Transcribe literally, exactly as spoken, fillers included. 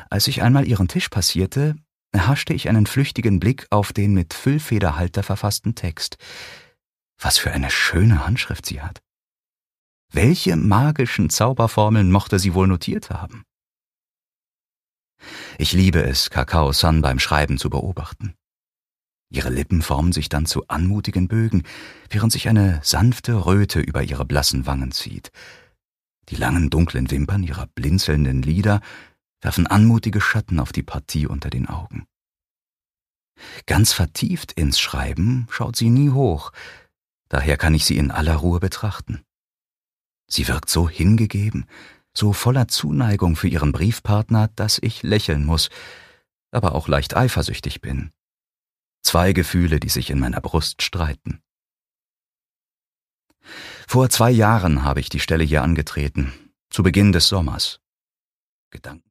Als ich einmal ihren Tisch passierte, erhaschte ich einen flüchtigen Blick auf den mit Füllfederhalter verfassten Text. Was für eine schöne Handschrift sie hat. Welche magischen Zauberformeln mochte sie wohl notiert haben? Ich liebe es, Kakao-san beim Schreiben zu beobachten. Ihre Lippen formen sich dann zu anmutigen Bögen, während sich eine sanfte Röte über ihre blassen Wangen zieht. Die langen dunklen Wimpern ihrer blinzelnden Lider werfen anmutige Schatten auf die Partie unter den Augen. Ganz vertieft ins Schreiben schaut sie nie hoch, daher kann ich sie in aller Ruhe betrachten. Sie wirkt so hingegeben, so voller Zuneigung für ihren Briefpartner, dass ich lächeln muss, aber auch leicht eifersüchtig bin. Zwei Gefühle, die sich in meiner Brust streiten. Vor zwei Jahren habe ich die Stelle hier angetreten, zu Beginn des Sommers. Gedanken